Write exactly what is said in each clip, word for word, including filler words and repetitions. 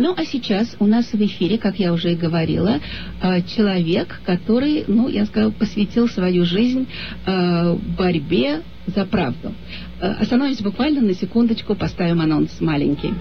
Ну, а сейчас у нас в эфире, как я уже и говорила, человек, который, ну, я сказала, посвятил свою жизнь борьбе за правду. Остановимся буквально на секундочку, поставим анонс маленький.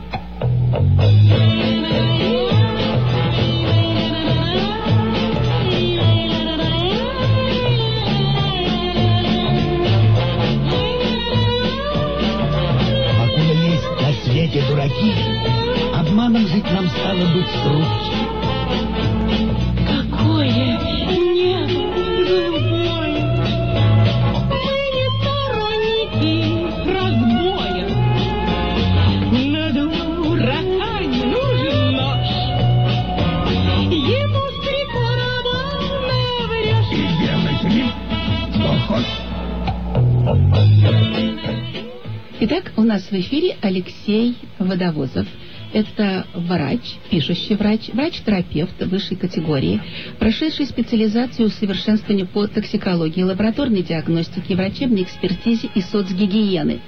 Покуда есть на свете дураки, обманом жить нам стало быть с руки. Какое небо голубое! Мы не сторонники разбоя. На дурака нужен нож. Ему с три короба наврешь. И делай с ним, что хочешь. Итак, у нас в эфире Алексей Водовозов. Это врач, пишущий врач, врач-терапевт высшей категории, прошедший специализацию усовершенствования по токсикологии, лабораторной диагностике, врачебной экспертизе и соцгигиены.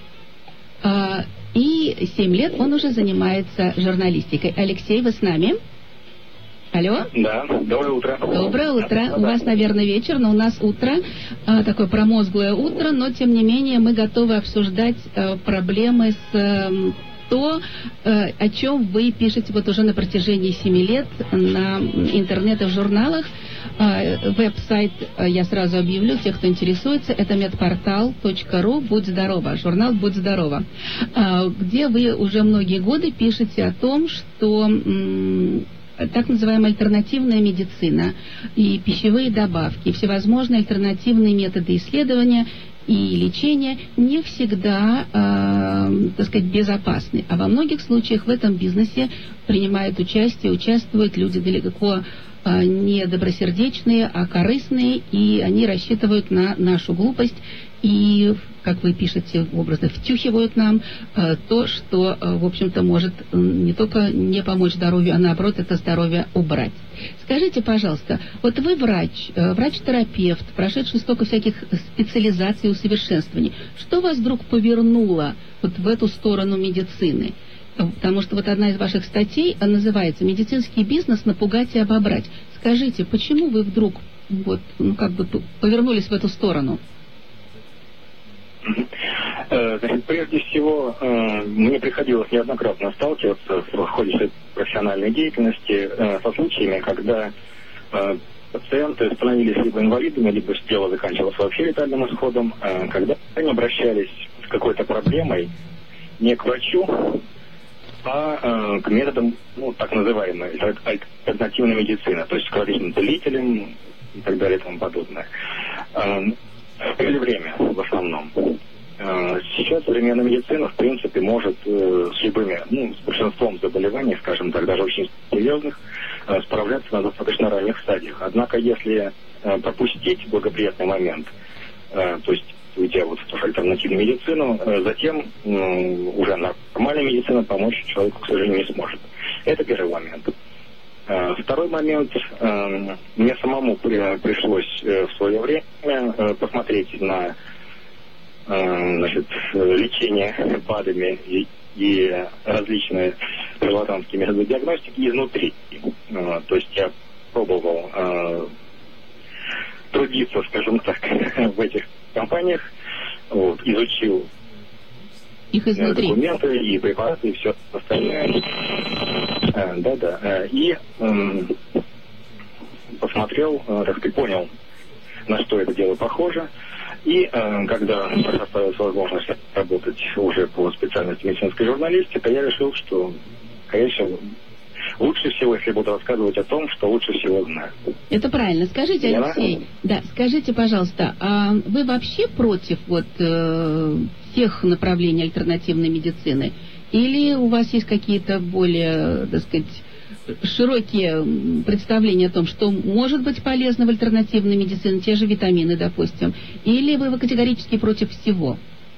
И семь лет он уже занимается журналистикой. Алексей, вы с нами? Алло? Да, доброе утро. Доброе утро. У вас, наверное, вечер, но у нас утро, а, такое промозглое утро, но, тем не менее, мы готовы обсуждать а, проблемы с... А, то, о чем вы пишете вот уже на протяжении семи лет на интернете, в журналах. Веб-сайт, я сразу объявлю, тех, кто интересуется, это медпортал точка ру, будь здорова, журнал «Будь здорова», где вы уже многие годы пишете о том, что так называемая альтернативная медицина и пищевые добавки, и всевозможные альтернативные методы исследования и лечения не всегда, э, так сказать, безопасны. А во многих случаях в этом бизнесе принимают участие, участвуют люди далеко э, не добросердечные, а корыстные, и они рассчитывают на нашу глупость и, как вы пишете, образно втюхивают нам э, то, что, э, в общем-то, может э, не только не помочь здоровью, а наоборот, это здоровье убрать. Скажите, пожалуйста, вот вы врач, э, врач-терапевт, прошедший столько всяких специализаций и усовершенствований. Что вас вдруг повернуло вот в эту сторону медицины? Потому что вот одна из ваших статей называется «Медицинский бизнес напугать и обобрать». Скажите, почему вы вдруг вот, ну, как бы повернулись в эту сторону? Значит, прежде всего, мне приходилось неоднократно сталкиваться в ходе своей профессиональной деятельности со случаями, когда пациенты становились либо инвалидами, либо дело заканчивалось вообще летальным исходом, когда они обращались с какой-то проблемой не к врачу, а к методам, ну, так называемой альтернативной медицины, то есть к различным целителям и так далее и тому подобное. Или время в основном. Сейчас современная медицина, в принципе, может с любыми, ну, с большинством заболеваний, скажем так, даже очень серьезных, справляться на достаточно ранних стадиях. Однако, если пропустить благоприятный момент, то есть уйдя вот в ту же альтернативную медицину, затем уже нормальная медицина помочь человеку, к сожалению, не сможет. Это первый момент. Второй момент. Мне самому пришлось в свое время посмотреть на, значит, лечение БАДами и, и различные шарлатанские методы диагностики изнутри. То есть я пробовал трудиться, скажем так, в этих компаниях, вот, изучил их изнутри. Документы и препараты, и все остальное. Да-да. И эм, посмотрел, э, так сказать, понял, на что это дело похоже. И э, когда предоставилась возможность работать уже по специальности медицинской журналистики, я решил, что, конечно, лучше всего, если буду рассказывать о том, что лучше всего знаю. Это правильно. Скажите, Я Алексей, знаю? да, скажите, пожалуйста, а вы вообще против вот э, всех направлений альтернативной медицины? Или у вас есть какие-то более, так сказать, широкие представления о том, что может быть полезно в альтернативной медицине, те же витамины, допустим? Или вы категорически против всего?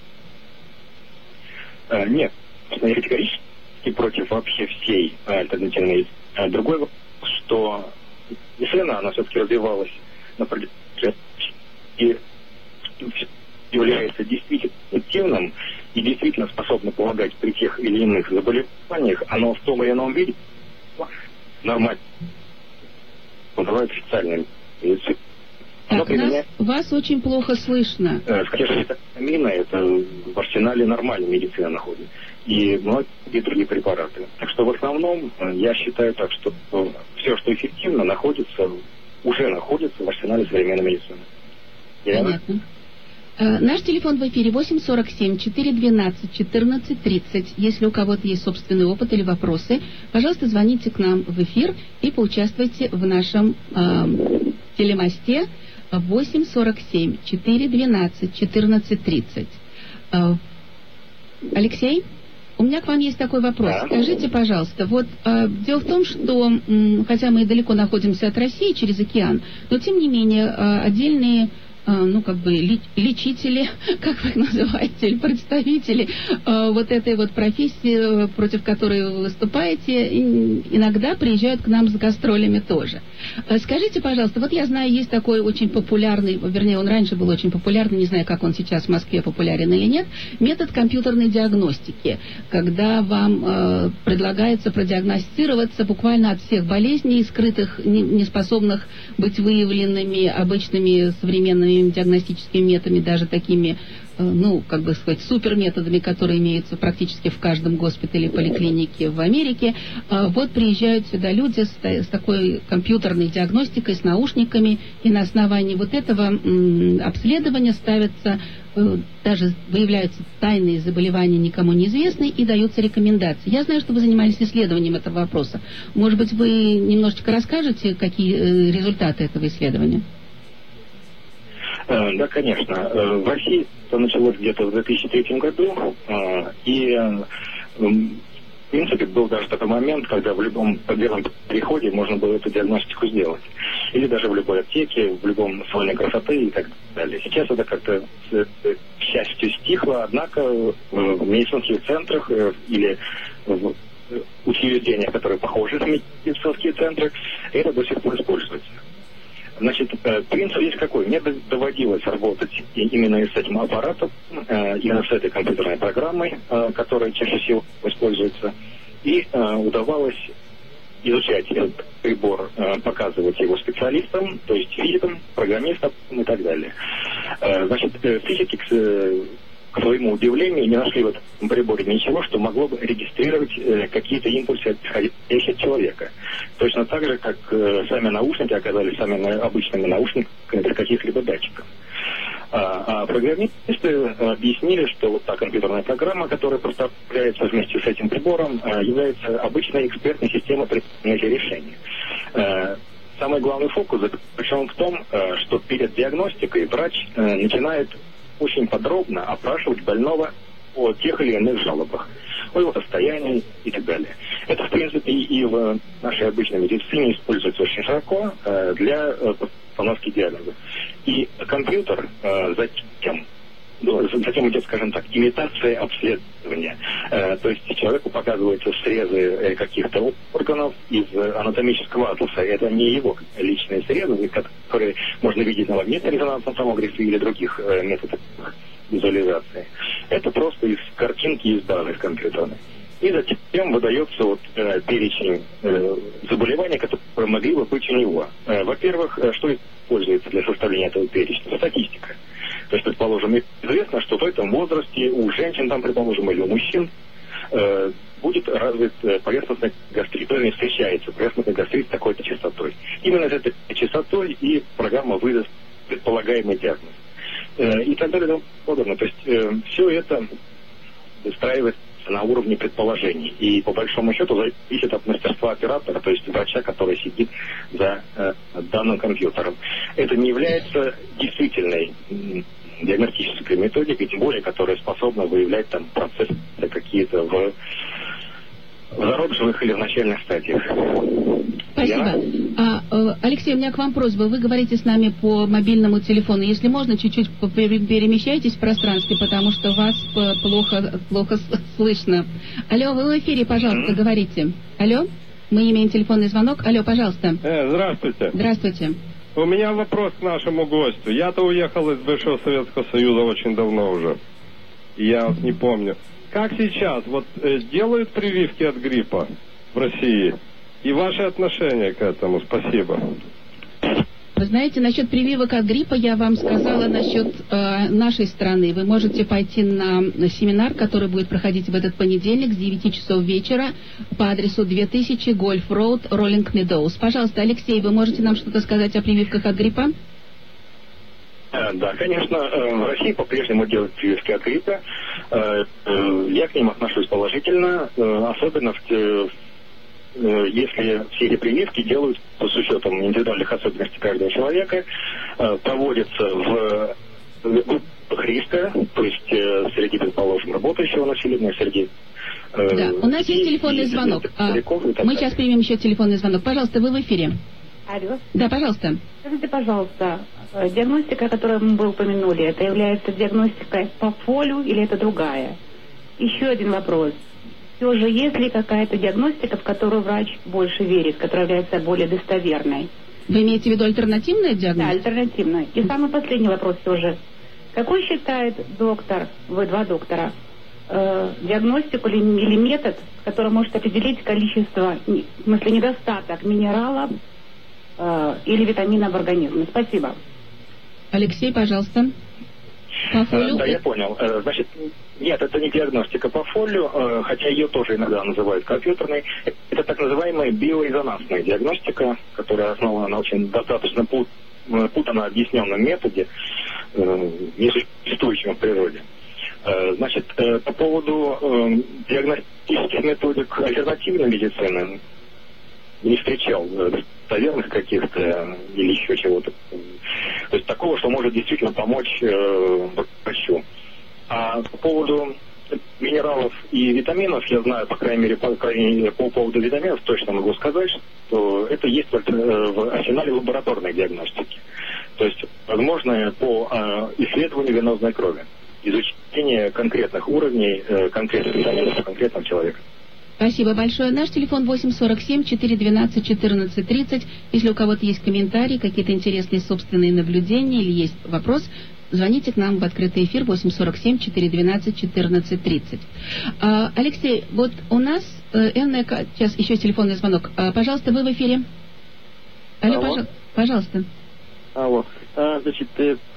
А, нет, я категорически против вообще всей альтернативной медицины. А другой вопрос, что медицина, она все-таки развивалась на протяжении и является действительно эффективным и действительно способна помогать при тех или иных заболеваниях, оно в том или ином виде нормально называют официальной медициной. Так, нас, вас очень плохо слышно. Скажем, амина это в арсенале нормальной медицины находится. И многие другие препараты. Так что в основном я считаю так, что все, что эффективно, находится, уже находится в арсенале современной медицины. Понятно. Uh, наш телефон в эфире восемь сорок семь четыреста двенадцать четырнадцать тридцать. Если у кого-то есть собственный опыт или вопросы, пожалуйста, звоните к нам в эфир и поучаствуйте в нашем uh, телемосте восемь сорок семь четыреста двенадцать четырнадцать тридцать. Uh, Алексей, у меня к вам есть такой вопрос. Да. Скажите, пожалуйста, вот э, дело в том, что, м, хотя мы далеко находимся от России через океан, но тем не менее э, отдельные ну, как бы, лечители, как вы их называете, или представители э, вот этой вот профессии, против которой вы выступаете, иногда приезжают к нам с гастролями тоже. Э, скажите, пожалуйста, вот я знаю, есть такой очень популярный, вернее, он раньше был очень популярный, не знаю, как он сейчас в Москве популярен или нет, метод компьютерной диагностики, когда вам э, предлагается продиагностироваться буквально от всех болезней, скрытых, не, не способных быть выявленными обычными современными диагностическими методами, даже такими, ну, как бы сказать, суперметодами, которые имеются практически в каждом госпитале, поликлинике в Америке. Вот приезжают сюда люди с, с такой компьютерной диагностикой, с наушниками, и на основании вот этого м, обследования ставятся, э, даже выявляются тайные заболевания, никому неизвестные, и даются рекомендации. Я знаю, что вы занимались исследованием этого вопроса. Может быть, вы немножечко расскажете, какие э, результаты этого исследования? Да, конечно. В России это началось где-то в две тысячи третьем году, и, в принципе, был даже такой момент, когда в любом первом переходе можно было эту диагностику сделать. Или даже в любой аптеке, в любом салоне красоты и так далее. Сейчас это как-то, к счастью, стихло, однако в медицинских центрах или в учреждениях, которые похожи на медицинские центры, это до сих пор используется. Значит, принцип есть какой? Мне доводилось работать именно с этим аппаратом, именно с этой компьютерной программой, которая чаще всего используется, и удавалось изучать этот прибор, показывать его специалистам, то есть физикам, программистам и так далее. Значит, физики, к своему удивлению, не нашли в этом приборе ничего, что могло бы регистрировать э, какие-то импульсы, исходящие от человека. Точно так же, как э, сами наушники оказались самыми обычными наушниками без каких-либо датчиков. А, а программисты объяснили, что вот та компьютерная программа, которая поставляется вместе с этим прибором, э, является обычной экспертной системой принятия решений. Э, самый главный фокус заключен в том, э, что перед диагностикой врач э, начинает очень подробно опрашивать больного о тех или иных жалобах, о его состоянии и так далее. Это, в принципе, и в нашей обычной медицине используется очень широко э, для э, постановки диагноза. И компьютер э, затем, ну, затем идет, скажем так, имитация обследования. Э, то есть человеку показываются срезы э, каких-то органов из э, анатомического атласа. Это не его личные срезы, которые можно видеть на магнитно-резонансном томографе или других э, методах визуализации. Это просто из картинки, из данных компьютерной. И затем выдается вот, э, перечень э, заболеваний, которые могли бы быть у него. Э, во-первых, э, что используется для составления этого перечня? Статистика. То есть, предположим, известно, что в этом возрасте у женщин, там, предположим, или у мужчин э, будет развит э, поверхностный гастрит, то есть встречается поверхностный гастрит с такой-то частотой. Именно с этой частотой и программа выдаст предполагаемый диагноз. Э, и так далее и тому подобное. То есть, э, все это выстраивается на уровне предположений. И по большому счету зависит от мастерства оператора, то есть врача, который сидит за э, данным компьютером. Это не является действительной диагностической методикой, тем более, которая способна выявлять там процессы какие-то в, в зародышевых или в начальных стадиях. Спасибо. А, Алексей, у меня к вам просьба. Вы говорите с нами по мобильному телефону. Если можно, чуть-чуть перемещайтесь в пространстве, потому что вас плохо, плохо слышно. Алло, вы в эфире, пожалуйста, mm-hmm. говорите. Алло, мы имеем телефонный звонок. Алло, пожалуйста. Э, здравствуйте. Здравствуйте. У меня вопрос к нашему гостю. Я-то уехал из бывшего Советского Союза очень давно уже. Я вот не помню. Как сейчас? Вот э, делают прививки от гриппа в России? и ваше отношение к этому. Спасибо. Вы знаете, насчет прививок от гриппа я вам сказала насчет э, нашей страны. Вы можете пойти на семинар, который будет проходить в этот понедельник с девяти часов вечера по адресу две тысячи Гольф Роуд, Роллинг Медоуз. Пожалуйста, Алексей, вы можете нам что-то сказать о прививках от гриппа? Да, конечно, в России по-прежнему делают прививки от гриппа. Я к ним отношусь положительно, особенно в если все эти прививки делают с учетом индивидуальных особенностей каждого человека, проводятся в группах риска, то есть среди, предположим, работающего населения, среди... Да, у нас есть телефонный звонок. Мы сейчас примем еще телефонный звонок. Пожалуйста, вы в эфире. Алло. Да, пожалуйста. Скажите, пожалуйста, диагностика, которую мы упомянули, это является диагностикой по фолю или это другая? Еще один вопрос. Все же, есть ли какая-то диагностика, в которую врач больше верит, которая является более достоверной? Вы имеете в виду альтернативная диагностика? Да, альтернативная. И самый последний вопрос все же. Какой считает доктор, вы два доктора, э, диагностику или, или метод, который может определить количество, в смысле недостаток минералов э, или витаминов в организме? Спасибо. Алексей, пожалуйста. По фолю? Да, я понял. Значит, нет, это не диагностика по фолю, хотя ее тоже иногда называют компьютерной. Это так называемая биорезонансная диагностика, которая основана на очень достаточно пут, путанно объясненном методе, несуществующем в природе. Значит, по поводу диагностических методик альтернативной медицины не встречал достоверных каких-то или еще чего-то. То есть такого, что может действительно помочь э, врачу. А по поводу минералов и витаминов, я знаю, по крайней мере, по, крайней мере, по поводу витаминов точно могу сказать, что это есть в, в арсенале лабораторной диагностики. То есть, возможно, по э, исследованию венозной крови, изучение конкретных уровней, э, конкретных витаминов у конкретного человека. Спасибо большое. Наш телефон восемь сорок семь четыре двенадцать четырнадцать тридцать. Если у кого-то есть комментарии, какие-то интересные собственные наблюдения или есть вопрос, звоните к нам в открытый эфир восемь сорок семь четыре двенадцать четырнадцать тридцать. А, Алексей, вот у нас э, энная... Сейчас еще телефонный звонок. А, пожалуйста, вы в эфире. Алло, Алло. Пожа... пожалуйста. Алло. А, значит,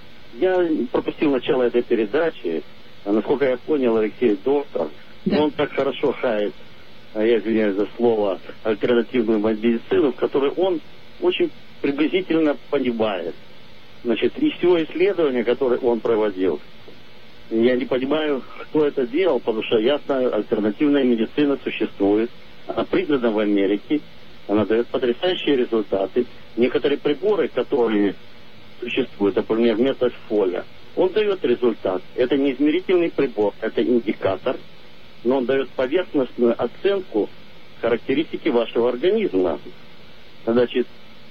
я пропустил начало этой передачи. Насколько я понял, Алексей доктор. Да. Он так хорошо хает, я извиняюсь за слово, альтернативную медицину, в которой он очень приблизительно понимает. Значит, и все исследования, которые он проводил, я не понимаю, кто это делал, потому что я знаю, альтернативная медицина существует, она признана в Америке, она дает потрясающие результаты. Некоторые приборы, которые существуют, например, метод Фоля, он дает результат. Это не измерительный прибор, это индикатор, но он дает поверхностную оценку характеристики вашего организма. Значит,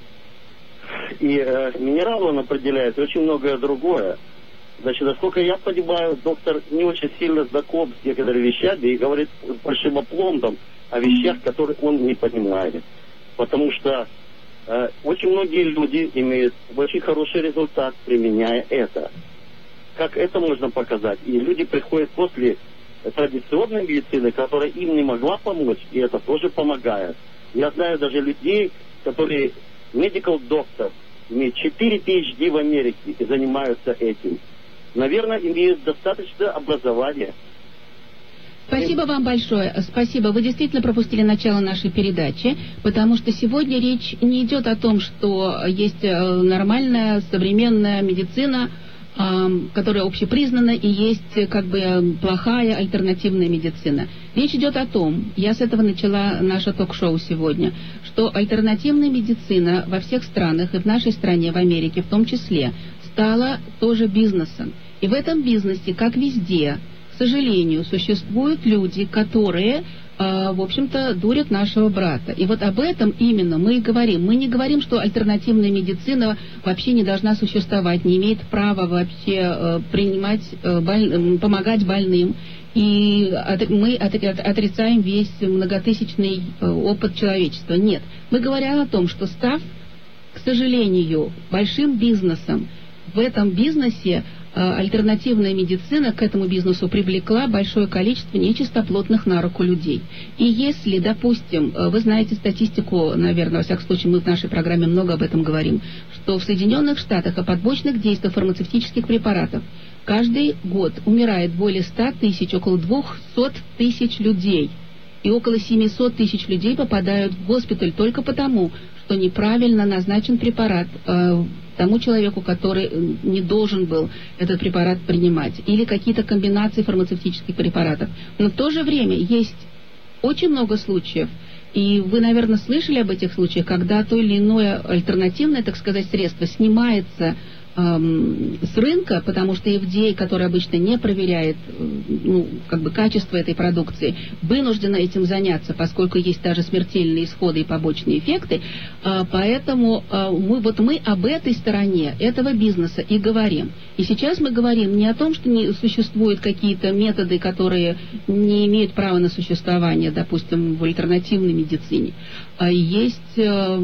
и э, минералы он определяет, и очень многое другое. Значит, насколько я понимаю, доктор не очень сильно знаком с некоторыми вещами и говорит с большим опломбом о вещах, которые он не понимает. Потому что э, очень многие люди имеют очень хороший результат, применяя это. Как это можно показать? И люди приходят после традиционной медицины, которая им не могла помочь, и это тоже помогает. Я знаю даже людей, которые medical доктор, имеют четыре пи эйч ди в Америке и занимаются этим. Наверное, имеют достаточное образование. Спасибо вам большое. Спасибо. Вы действительно пропустили начало нашей передачи, потому что сегодня речь не идет о том, что есть нормальная современная медицина, которая общепризнана, и есть как бы плохая альтернативная медицина. Речь идет о том, я с этого начала наше ток-шоу сегодня, что альтернативная медицина во всех странах, и в нашей стране, в Америке в том числе, стала тоже бизнесом. И в этом бизнесе, как везде, к сожалению, существуют люди, которые, э, в общем-то, дурят нашего брата. И вот об этом именно мы и говорим. Мы не говорим, что альтернативная медицина вообще не должна существовать, не имеет права вообще э, принимать, э, боль, помогать больным. И от, мы от, от, отрицаем весь многотысячный э, опыт человечества. Нет. Мы говорим о том, что став, к сожалению, большим бизнесом, в этом бизнесе альтернативная медицина к этому бизнесу привлекла большое количество нечистоплотных на руку людей. И если, допустим, вы знаете статистику, наверное, во всяком случае, мы в нашей программе много об этом говорим, что в Соединенных Штатах о побочных действиях фармацевтических препаратов каждый год умирает более ста тысяч, около двухсот тысяч людей. И около семисот тысяч людей попадают в госпиталь только потому, что неправильно назначен препарат э, тому человеку, который не должен был этот препарат принимать. Или какие-то комбинации фармацевтических препаратов. Но в то же время есть очень много случаев, и вы, наверное, слышали об этих случаях, когда то или иное альтернативное, так сказать, средство снимается с рынка, потому что эф ди эй, который обычно не проверяет ну, как бы качество этой продукции, вынуждена этим заняться, поскольку есть даже смертельные исходы и побочные эффекты. Поэтому мы, вот мы об этой стороне этого бизнеса и говорим. И сейчас мы говорим не о том, что не существуют какие-то методы, которые не имеют права на существование, допустим, в альтернативной медицине. Есть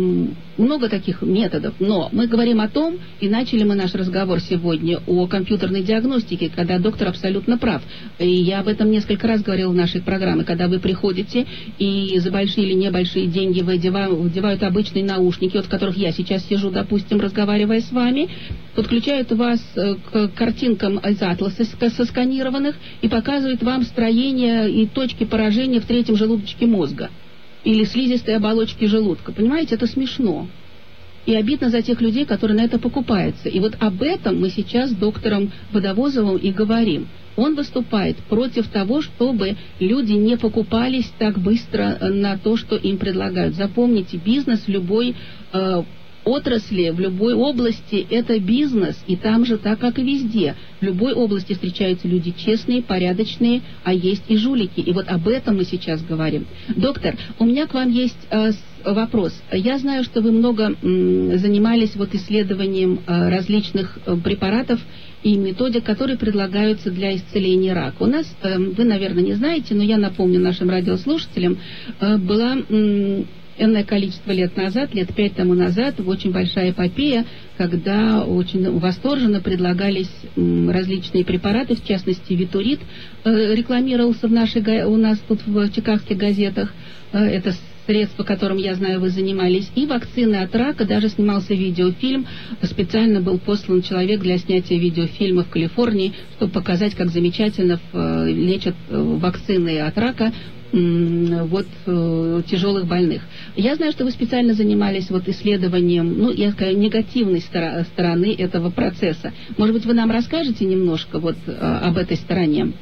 много таких методов, но мы говорим о том, и начали мы наш разговор сегодня о компьютерной диагностике, когда доктор абсолютно прав. И я об этом несколько раз говорила в нашей программе, когда вы приходите и за большие или небольшие деньги выдевают, выдевают обычные наушники, от которых я сейчас сижу, допустим, разговаривая с вами, подключают вас к картинкам из атласа сосканированных и показывают вам строение и точки поражения в третьем желудочке мозга или слизистой оболочки желудка. Понимаете, это смешно. И обидно за тех людей, которые на это покупаются. И вот об этом мы сейчас с доктором Водовозовым и говорим. Он выступает против того, чтобы люди не покупались так быстро на то, что им предлагают. Запомните, бизнес в любой э, отрасли, в любой области – это бизнес, и там же так, как и везде. В любой области встречаются люди честные, порядочные, а есть и жулики. И вот об этом мы сейчас говорим. Доктор, у меня к вам есть э, вопрос. Я знаю, что вы много м, занимались вот исследованием э, различных э, препаратов и методик, которые предлагаются для исцеления рака. У нас, э, вы, наверное, не знаете, но я напомню нашим радиослушателям, э, была... М, энное количество лет назад, лет пять тому назад, очень большая эпопея, когда очень восторженно предлагались м, различные препараты, в частности, Витурит э, рекламировался в нашей, у нас тут в чикагских газетах. Э, это средство, которым, я знаю, вы занимались, и вакцины от рака, даже снимался видеофильм, специально был послан человек для снятия видеофильма в Калифорнии, чтобы показать, как замечательно э, лечат э, вакцины от рака вот э, тяжелых больных. Я знаю, что вы специально занимались вот исследованием, ну, я скажу, негативной стор- стороны этого процесса. Может быть, вы нам расскажете немножко вот э, об этой стороне?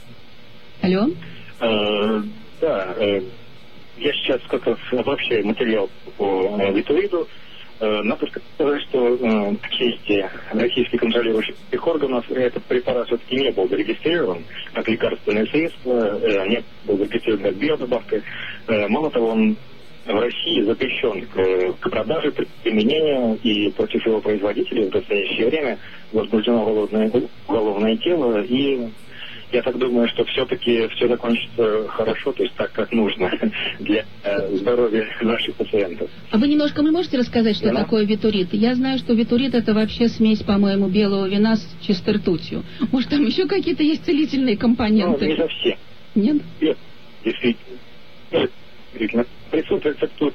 Алло? Э, да, э, я сейчас как раз обобщаю материал по э, Витуриду. Э, надо сказать, что э, к чести российских контролирующих органов этот препарат все-таки не был зарегистрирован как лекарственное средство, э, не был зарегистрирован как биодобавка. Э, мало того, он в России запрещен к, к продаже, к применению, и против его производителей в настоящее время возбуждено уголовное, уголовное дело, и я так думаю, что все-таки все закончится хорошо, то есть так, как нужно для э, здоровья наших пациентов. А вы немножко мне можете рассказать, что да. такое Витурит? Я знаю, что Витурит — это вообще смесь, по-моему, белого вина с чистой ртутью. Может, там еще какие-то есть целительные компоненты? Ну, не совсем. Нет? Нет, действительно. Действительно. Присутствует тут...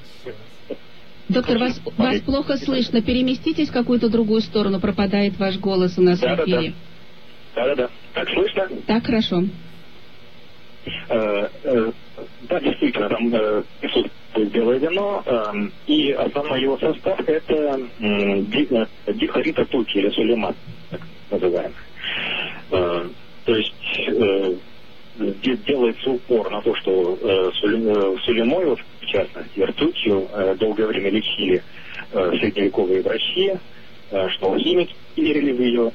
Доктор, вас, вас плохо слышно. Переместитесь в какую-то другую сторону, пропадает ваш голос у нас да, в эфире. Да-да-да. Так слышно? Так, хорошо. Э, э, да, действительно, там э, присутствует белое вино, э, и основной его состав – это э, дихлорид ртути, или сулемат, так называемый. Э, то есть э, делается упор на то, что э, сулемой, вот, в частности, ртутью, э, долгое время лечили э, средневековые врачи, э, что химики верили в ее.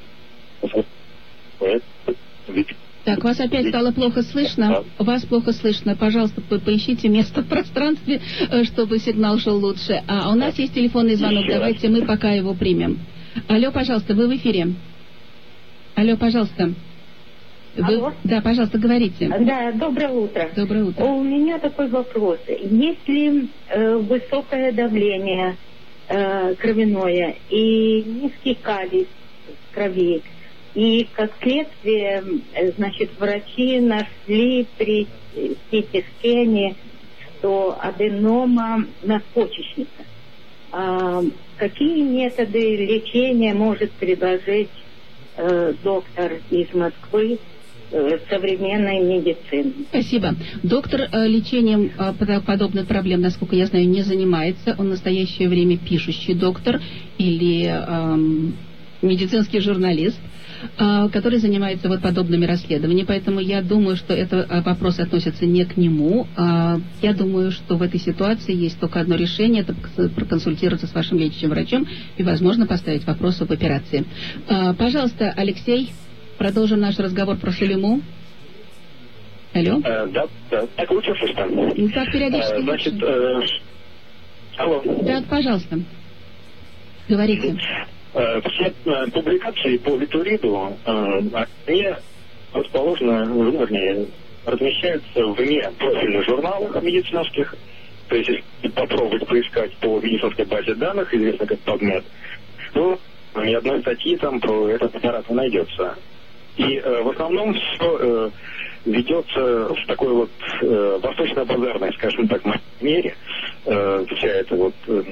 Так, вас опять стало плохо слышно. Вас плохо слышно. Пожалуйста, по- поищите место в пространстве, чтобы сигнал шел лучше. А у нас есть телефонный звонок. Давайте мы пока его примем. Алло, пожалуйста, вы в эфире. Алло, пожалуйста. Вы... Алло. Да, пожалуйста, говорите. Да, доброе утро. Доброе утро. У меня такой вопрос. Если э, высокое давление э, кровяное и низкий калий в крови, И, как следствие, э, значит, врачи нашли при сити-скене, что аденома надпочечника. А какие методы лечения может предложить э, доктор из Москвы э, современной медицины? Спасибо. Доктор э, лечением э, подобных проблем, насколько я знаю, не занимается. Он в настоящее время пишущий доктор или э, медицинский журналист, который занимается вот подобными расследованиями. Поэтому я думаю, что этот вопрос относится не к нему. Я думаю, что в этой ситуации есть только одно решение — это проконсультироваться с вашим лечащим врачом и, возможно, поставить вопрос об операции. Пожалуйста, Алексей, продолжим наш разговор про Шулиму. Алло? Э, да, да. Так лучше слышно? Ну, так периодически э, Значит, лучше. Э, алло. Да, пожалуйста. Говорите. Все публикации по Витуриду, они расположены, вернее, размещаются вне профильных журналах медицинских. То есть, если попробовать поискать по медицинской базе данных, известно как PubMed, то ни одной статьи там про этот аппарат не найдется. И в основном все ведется в такой вот восточно-базарной, скажем так, манере. Вся эта вот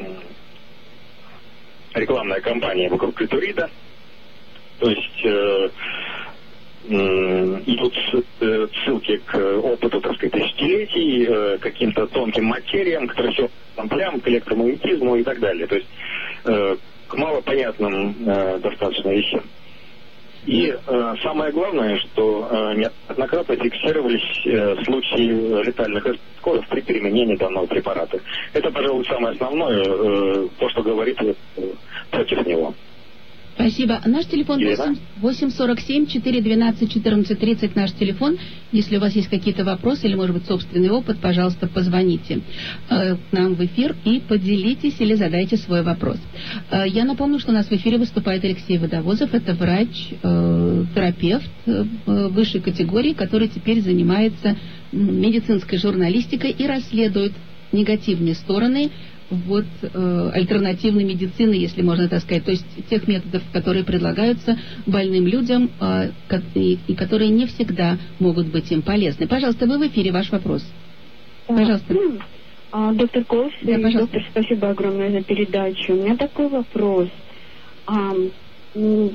рекламная кампания вокруг Витурида. То есть э, э, идут э, ссылки к опыту, так сказать, тысячелетий, э, каким-то тонким материям, к трансплям, к электромагнетизму и так далее. То есть э, к малопонятным э, достаточно вещам. И э, самое главное, что э, неоднократно фиксировались э, случаи летальных исходов при применении данного препарата. Это, пожалуй, самое основное, э, то, что говорит э, против него. Спасибо. Наш телефон восемь сорок семь четыре двенадцать четырнадцать тридцать, наш телефон. Если у вас есть какие-то вопросы или, может быть, собственный опыт, пожалуйста, позвоните э, к нам в эфир и поделитесь или задайте свой вопрос. Э, я напомню, что у нас в эфире выступает Алексей Водовозов. Это врач, э, терапевт э, высшей категории, который теперь занимается медицинской журналистикой и расследует негативные стороны вот э, альтернативной медицины, если можно так сказать, то есть тех методов, которые предлагаются больным людям э, и, и которые не всегда могут быть им полезны. Пожалуйста, вы в эфире, ваш вопрос. Пожалуйста. А, доктор Ковс, да, доктор, спасибо огромное за передачу. У меня такой вопрос. А, вот,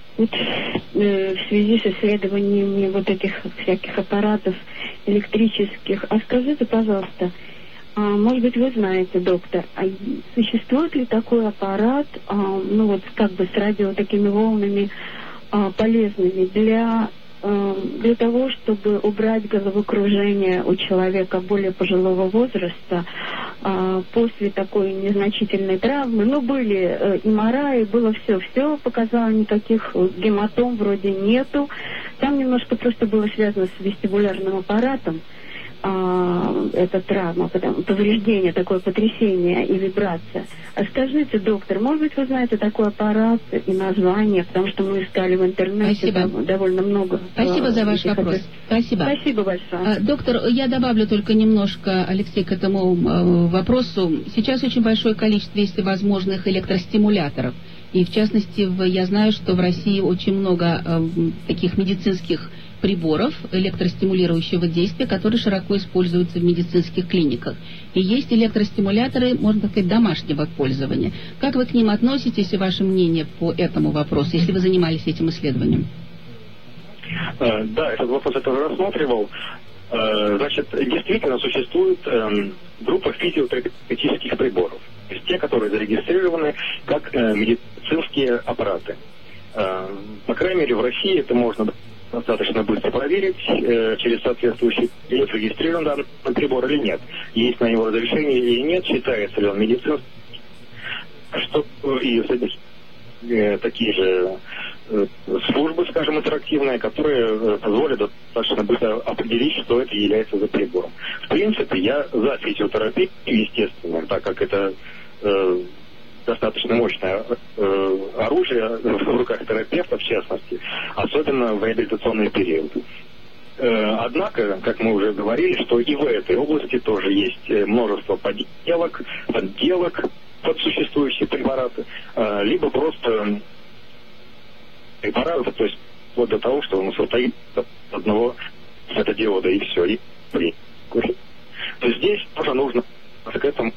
э, в связи с исследованиями вот этих всяких аппаратов электрических, а скажите, пожалуйста, А, может быть, вы знаете, доктор, а существует ли такой аппарат, а, ну вот как бы с радио такими волнами а, полезными для, а, для того, чтобы убрать головокружение у человека более пожилого возраста а, после такой незначительной травмы? Ну, были а, эм ар ай, было все, все показало, никаких гематом вроде нету. Там немножко просто было связано с вестибулярным аппаратом. А, эта травма, потому, повреждение, такое потрясение и вибрация. А скажите, доктор, может быть, вы знаете такой аппарат и название, потому что мы искали в интернете там, довольно много. Спасибо а, за ваш вопрос. Это... Спасибо. Спасибо большое. А, доктор, я добавлю только немножко, Алексей, к этому а, вопросу. Сейчас очень большое количество есть возможных электростимуляторов. И, в частности, в, я знаю, что в России очень много а, таких медицинских приборов электростимулирующего действия, которые широко используются в медицинских клиниках. И есть электростимуляторы, можно сказать, домашнего пользования. Как вы к ним относитесь и ваше мнение по этому вопросу, если вы занимались этим исследованием? Да, этот вопрос я тоже рассматривал. Значит, действительно существует группа физиотерапевтических приборов. То есть те, которые зарегистрированы как медицинские аппараты. По крайней мере, в России это можно достаточно быстро проверить э, через соответствующий регистрирован данный прибор или нет. Есть на него разрешение или нет, считается ли он медицинским. Что и э, такие же э, службы, скажем, интерактивные, которые э, позволят достаточно быстро определить, что это является за прибором. В принципе, я за физиотерапию, естественно, так как это э, достаточно мощное э, оружие в руках терапевта, в частности, особенно в реабилитационный период. Э, однако, как мы уже говорили, что и в этой области тоже есть множество подделок, подделок под существующие препараты, э, либо просто препараты, то есть вплоть до того, что он состоит от одного светодиода, и все, и при. То есть здесь тоже нужно к этому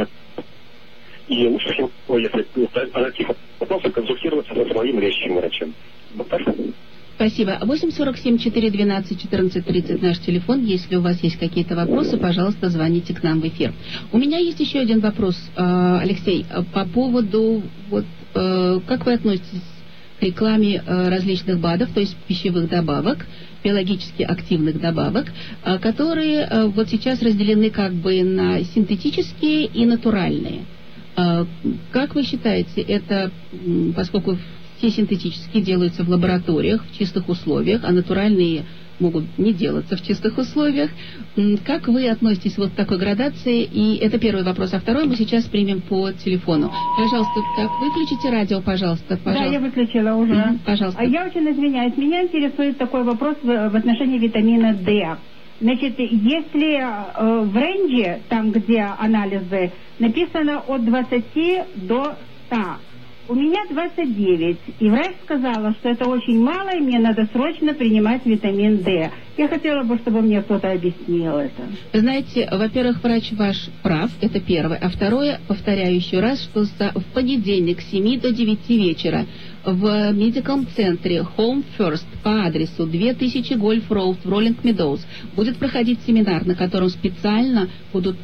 и лучше всего, если о таких вопросах, консультироваться со своим лечащим врачом. Вот так. Спасибо. восемь сорок семь четыре двенадцать четырнадцать тридцать наш телефон. Если у вас есть какие-то вопросы, пожалуйста, звоните к нам в эфир. У меня есть еще один вопрос, Алексей, по поводу, вот, как вы относитесь к рекламе различных БАДов, то есть пищевых добавок, биологически активных добавок, которые вот сейчас разделены как бы на синтетические и натуральные. Как вы считаете, это, поскольку все синтетические делаются в лабораториях, в чистых условиях, а натуральные могут не делаться в чистых условиях, как вы относитесь вот к такой градации? И это первый вопрос. А второй мы сейчас примем по телефону. Пожалуйста, так, выключите радио, пожалуйста. пожалуйста. Да, я выключила уже. Mm-hmm, пожалуйста. А я очень извиняюсь. Меня интересует такой вопрос в, в отношении витамина D. Значит, если э, в рейнже, там, где анализы, написано от двадцати до ста, у меня двадцать девять, и врач сказала, что это очень мало, и мне надо срочно принимать витамин D. Я хотела бы, чтобы мне кто-то объяснил это. Вы знаете, во-первых, врач ваш прав, это первое. А второе, повторяю еще раз, что в понедельник с семи до девяти вечера в медикал-центре Home First по адресу две тысячи Гольф Роуд в Роллинг Медоуз будет проходить семинар, на котором специально будут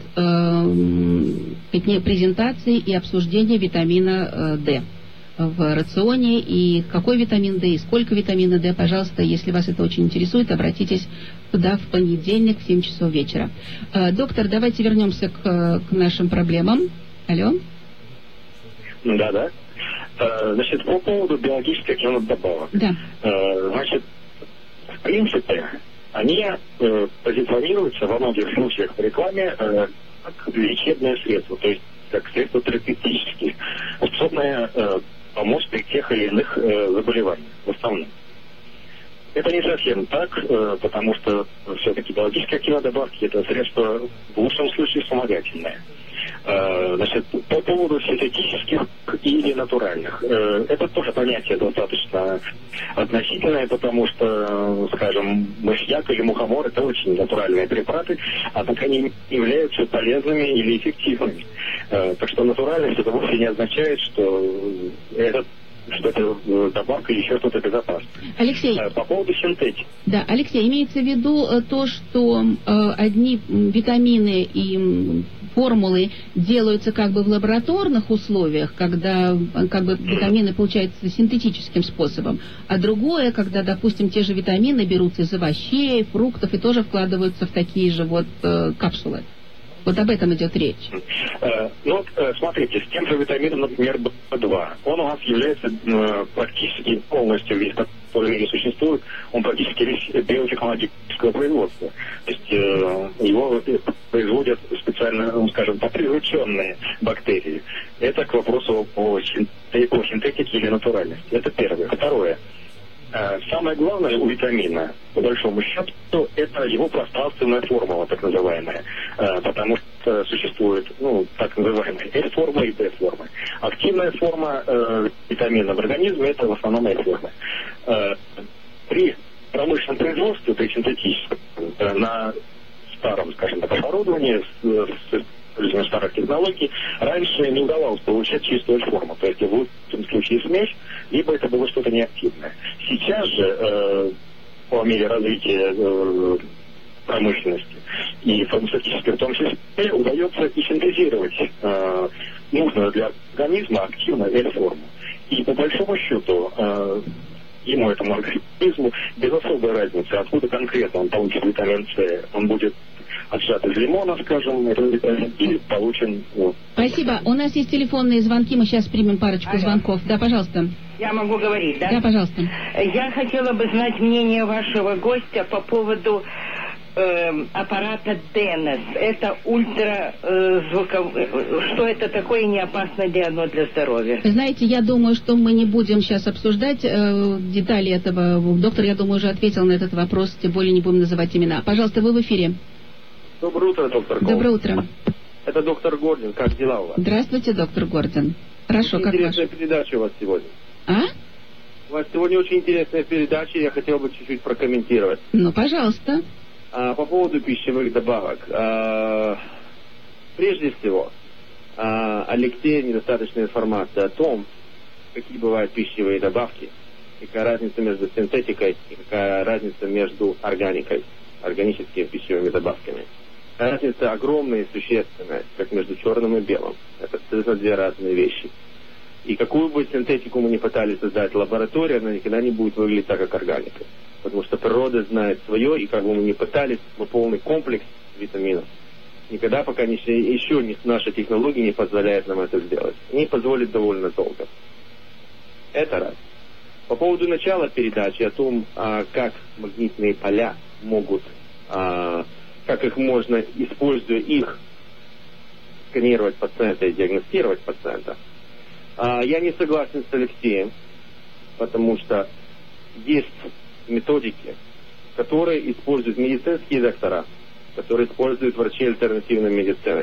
э, презентации и обсуждение витамина э, D в рационе, и какой витамин D, и сколько витамина D. Пожалуйста, если вас это очень интересует, обратитесь туда в понедельник в семь часов вечера. Э, доктор, давайте вернемся к, к нашим проблемам. Алло? Да-да. Значит, по поводу биологических активных добавок. Да. Значит, в принципе, они э, позиционируются во многих случаях в рекламе э, как лечебное средство, то есть как средство терапевтические, способное э, помочь при тех или иных э, заболеваниях в основном. Это не совсем так, э, потому что все-таки биологические активные добавки это средство в лучшем случае вспомогательное. Значит, по поводу синтетических или натуральных, это тоже понятие достаточно относительное, потому что, скажем, мышьяк или мухомор это очень натуральные препараты, однако они являются полезными или эффективными. Так что натуральность это вовсе не означает, что это что это добавка или еще что-то безопасное. Алексей. По поводу синтетики. Да, Алексей, имеется в виду то, что э, одни витамины и формулы делаются как бы в лабораторных условиях, когда как бы витамины получаются синтетическим способом, а другое, когда, допустим, те же витамины берутся из овощей, фруктов и тоже вкладываются в такие же вот э, капсулы. Вот об этом идет речь. Э, ну вот, э, смотрите, с тем же витамином, например, бэ два, он у нас является э, практически полностью, весь который в мире существует, он практически весь биотехнологического производства. То есть э, его производят специально, ну, скажем, прирученные бактерии. Это к вопросу о, синтетике, о синтетике или натуральности. Это первое. Второе. Самое главное у витамина, по большому счету, это его пространственная формула, так называемая. Потому что существует, ну, так называемая S-форма и D-форма. Активная форма э, витамина в организме – это в основном S-форма. Э, при промышленном производстве, при синтетическом, э, на старом, скажем так, оборудовании, с, с старых технологий, раньше не удавалось получать чистую форму. То есть в лучшем случае смесь, либо это было что-то неактивное. Сейчас же, э, по мере развития э, промышленности и фармацевтической в том числе, удается и синтезировать э, нужную для организма активную L-форму. И по большому счету, э, ему, этому организму, без особой разницы, откуда конкретно он получит витамин С, он будет отжат из лимона, скажем, или получен... Вот. Спасибо. У нас есть телефонные звонки, мы сейчас примем парочку Алло. звонков. Да, пожалуйста. Я могу говорить, да? Да, пожалуйста. Я хотела бы знать мнение вашего гостя по поводу э, аппарата Денес. Это ультразвуковой... Э, что это такое и не опасно ли оно для здоровья? Знаете, я думаю, что мы не будем сейчас обсуждать э, детали этого. Доктор, я думаю, уже ответил на этот вопрос, тем более не будем называть имена. Пожалуйста, вы в эфире. Доброе утро, доктор Кол. Доброе утро. Это доктор Гордин. Как дела у вас? Здравствуйте, доктор Гордин. Хорошо, Очень как интересная ваш? передача у вас сегодня. А? У вас сегодня очень интересная передача, я хотел бы чуть-чуть прокомментировать. Ну, пожалуйста. А, по поводу пищевых добавок. А, прежде всего, а, Алексею недостаточно информации о том, какие бывают пищевые добавки, какая разница между синтетикой и какая разница между органикой, органическими пищевыми добавками. Разница огромная и существенная, как между черным и белым. Это абсолютно две разные вещи. И какую бы синтетику мы ни пытались создать в лаборатории, она никогда не будет выглядеть так, как органика. Потому что природа знает свое, и как бы мы ни пытались, мы полный комплекс витаминов. Никогда пока не, еще не, наша технология не позволяет нам это сделать. Не позволит довольно долго. Это раз. По поводу начала передачи о том, а, как магнитные поля могут, а, как их можно, используя их, сканировать пациента и диагностировать пациента. А, я не согласен с Алексеем, потому что есть методики, которые используют медицинские доктора, которые используют врачи альтернативной медицины.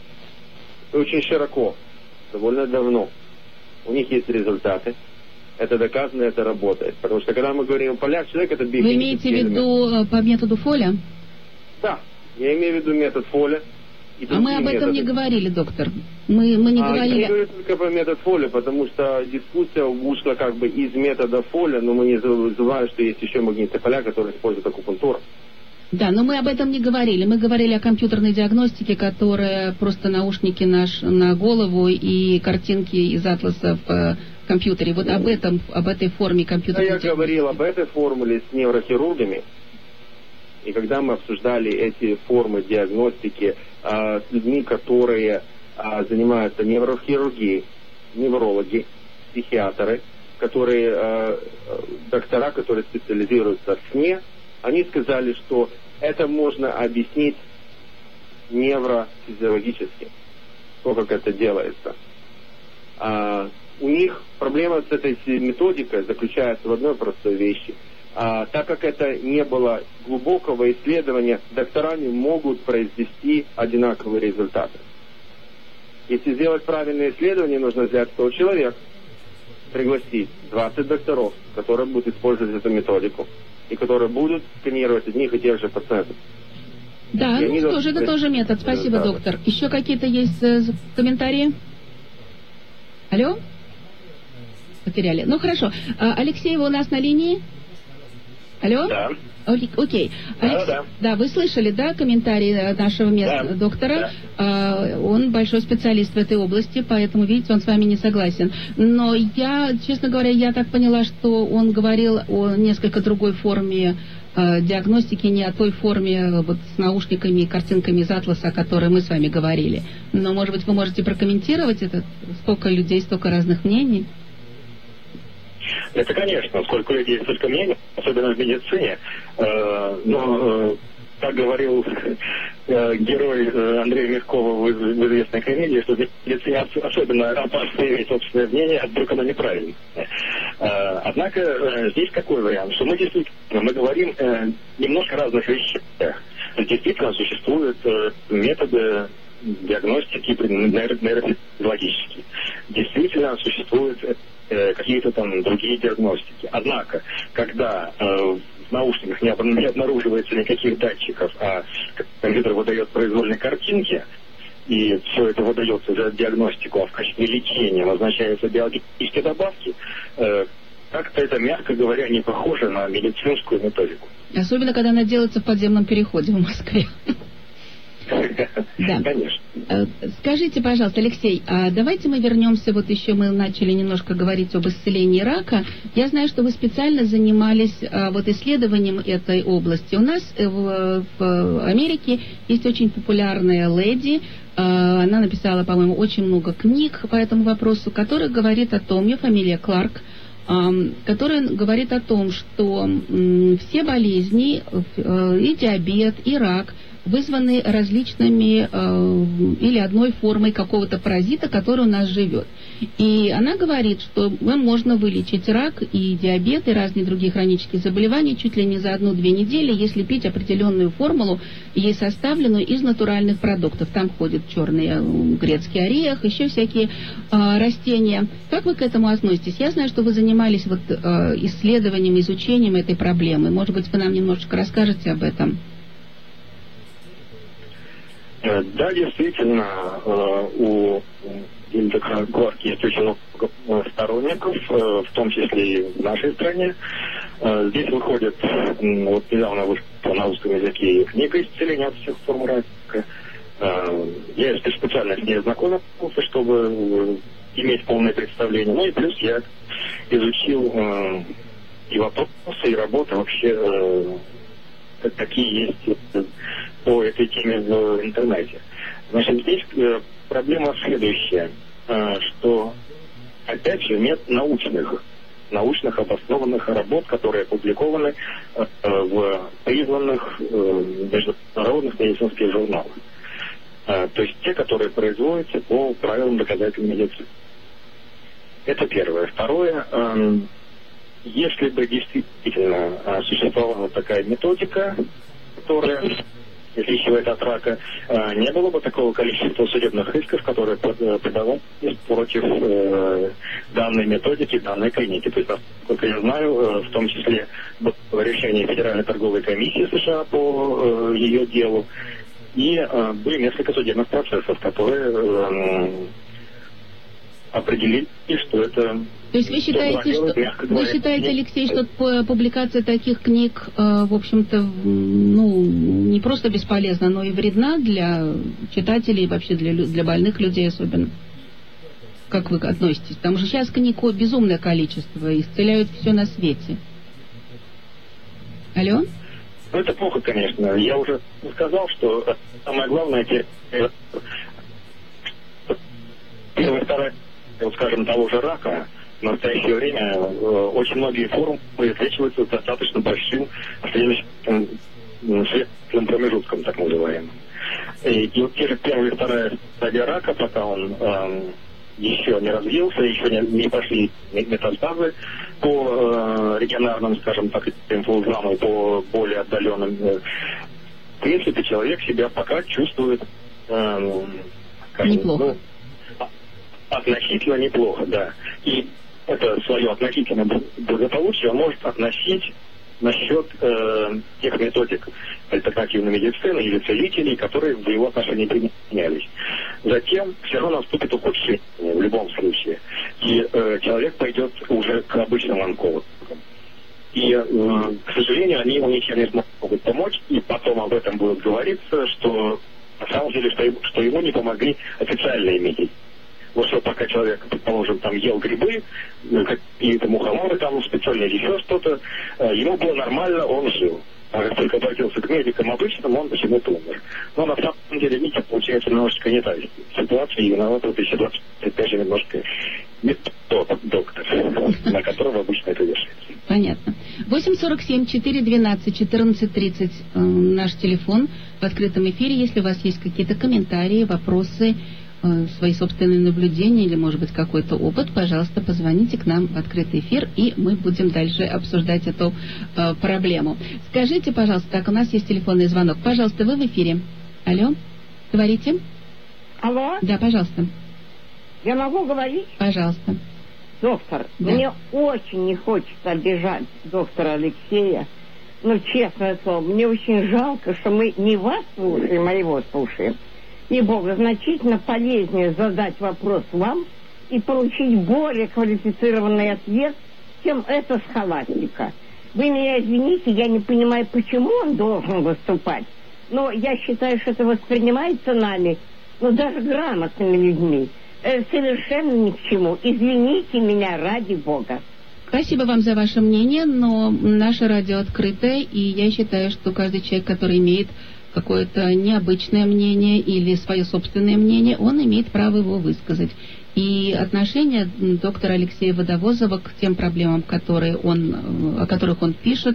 И очень широко, довольно давно. У них есть результаты. Это доказано, это работает. Потому что когда мы говорим о полях, человек это биохимический. Вы имеете в виду по методу Фоля? Да, я имею в виду метод Фоля. А мы об этом методы. не говорили, доктор. Мы, мы не а, говорили... Я не говорю только про метод Фоля, потому что дискуссия ушла как бы из метода Фоля, но мы не забываем, что есть еще магнитные поля, которые используют акупунктуру. Да, но мы об этом не говорили. Мы говорили о компьютерной диагностике, которая просто наушники наш на голову и картинки из атласа в компьютере. Вот об этом, об этой форме компьютерной диагностики. Я говорил об этой формуле с неврохирургами. И когда мы обсуждали эти формы диагностики а, с людьми, которые а, занимаются неврохирургией, неврологи, психиатры, которые а, доктора, которые специализируются в сне, они сказали, что это можно объяснить неврофизиологически, то, как это делается. А, у них проблема с этой методикой заключается в одной простой вещи. А, так как это не было глубокого исследования, доктора не могут произвести одинаковые результаты. Если сделать правильное исследование, нужно взять сто человек, пригласить двадцать докторов, которые будут использовать эту методику, и которые будут сканировать одних и тех же пациентов. Да, и ну что же, это тоже метод. Спасибо, да, доктор. Еще какие-то есть э, комментарии? Алло? Потеряли. Ну, хорошо. А, Алексей, вы у нас на линии? Алло? Да. Окей. Алекс... Да, да. да, вы слышали, да, комментарии нашего мест... да. доктора? Да. А, он большой специалист в этой области, поэтому, видите, он с вами не согласен. Но я, честно говоря, я так поняла, что он говорил о несколько другой форме а, диагностики, не о той форме вот, с наушниками и картинками из атласа, о которой мы с вами говорили. Но, может быть, вы можете прокомментировать это? Столько людей, столько разных мнений. Это, конечно, сколько людей, столько мнений, особенно в медицине. Э, но, э, как говорил э, герой э, Андрея Мягкова в, в известной комедии, что в медицине особенно опасно иметь собственное мнение, а вдруг оно неправильное. Э, однако э, здесь какой вариант? Что мы действительно, мы говорим э, немножко разных вещах. Действительно существуют э, методы диагностики нейрофизиологические. Действительно существуют э, какие-то там другие диагностики. Однако, когда э, в наушниках не, не обнаруживается никаких датчиков, а компьютер выдает произвольные картинки, и все это выдается за диагностику, а в качестве лечения назначаются биологические добавки, э, как-то это, мягко говоря, не похоже на медицинскую методику. Особенно, когда она делается в подземном переходе в Москве. Да. Конечно. Скажите, пожалуйста, Алексей, а давайте мы вернемся, вот еще мы начали немножко говорить об исцелении рака. Я знаю, что вы специально занимались а, вот исследованием этой области. У нас в, в Америке есть очень популярная леди, а, она написала, по-моему, очень много книг по этому вопросу, которая говорит о том, ее фамилия Кларк, а, которая говорит о том, что м, все болезни, и диабет, и рак, вызваны различными э, или одной формой какого-то паразита, который у нас живет. И она говорит, что можно вылечить рак и диабет и разные другие хронические заболевания чуть ли не за одну-две недели, если пить определенную формулу, ей составленную из натуральных продуктов. Там входит черный грецкий орех, еще всякие э, растения. Как вы к этому относитесь? Я знаю, что вы занимались вот, э, исследованием, изучением этой проблемы. Может быть, вы нам немножечко расскажете об этом? Да, действительно, у гильдократии есть очень много сторонников, в том числе и в нашей стране. Здесь выходит, вот недавно вышла на русском языке книга «Исцеление от всех форм рака». Я специально с ней знакомился, чтобы иметь полное представление. Ну и плюс я изучил и вопросы, и работы вообще, какие есть по этой теме в интернете. Значит, здесь проблема следующая, что, опять же, нет научных, научных обоснованных работ, которые опубликованы в признанных международных медицинских журналах. То есть те, которые производятся по правилам доказательной медицины. Это первое. Второе, если бы действительно существовала такая методика, которая излечивает от рака, не было бы такого количества судебных исков, которые подавались против данной методики, данной клиники. То есть, насколько я знаю, в том числе было решение Федеральной торговой комиссии США по ее делу, и были несколько судебных процессов, которые определили, что это... То есть вы считаете, что, вы считаете, Алексей, что публикация таких книг, в общем-то, ну, не просто бесполезна, но и вредна для читателей и вообще для, для больных людей особенно? Как вы относитесь? Потому что сейчас книг безумное количество, исцеляют все на свете. Алло? Ну, это плохо, конечно. Я уже сказал, что самое главное, первая, вторая, скажем, того же рака, в настоящее время э, очень многие формы излечиваются с достаточно большим следующим светлым промежутком, так называемым. И, и вот те же первая и вторая стадия рака, пока он э, еще не развился, еще не, не пошли метастазы по э, регионарным, скажем так, инфузаму, по более отдаленным, э, в принципе, человек себя пока чувствует э, скажем, неплохо. Ну, относительно неплохо, да. И это свое относительно благополучие он может относить насчет э, тех методик альтернативной медицины или целителей, которые в его отношении применялись. Затем все равно наступит ухудшение в любом случае. И э, человек пойдет уже к обычным онкологам. И, э, к сожалению, они ему ничем не смогут помочь, и потом об этом будет говориться, что на самом деле, что, что ему не помогли официальные медики. Вот что пока человек, предположим, там ел грибы, какие-то мухоморы, там специально еще что-то, ему было нормально, он жил. А как только обратился к медикам обычным, он почему-то умер. Но на самом деле, видите, получается немножечко не та ситуация, и виноват в тысяча двадцать пять немножко не тот доктор, на которого обычно это вешается. Понятно. восемь сорок семь четыре двенадцать четырнадцать тридцать э, наш телефон в открытом эфире. Если у вас есть какие-то комментарии, вопросы, свои собственные наблюдения или, может быть, какой-то опыт, пожалуйста, позвоните к нам в открытый эфир, и мы будем дальше обсуждать эту э, проблему. Скажите, пожалуйста, так, у нас есть телефонный звонок. Пожалуйста, вы в эфире. Алло, говорите? Алло? Да, пожалуйста. Я могу говорить? Пожалуйста. Доктор, да. Мне очень не хочется обижать доктора Алексея, но, честное слово, мне очень жалко, что мы не вас слушаем, а его слушаем. И Бога, значительно полезнее задать вопрос вам и получить более квалифицированный ответ, чем эта схоластика. Вы меня извините, я не понимаю, почему он должен выступать, но я считаю, что это воспринимается нами, ну, даже грамотными людьми, э, совершенно ни к чему. Извините меня, ради Бога. Спасибо вам за ваше мнение, но наше радио открытое, и я считаю, что каждый человек, который имеет какое-то необычное мнение или свое собственное мнение, он имеет право его высказать. И отношение доктора Алексея Водовозова к тем проблемам, которые он, о которых он пишет,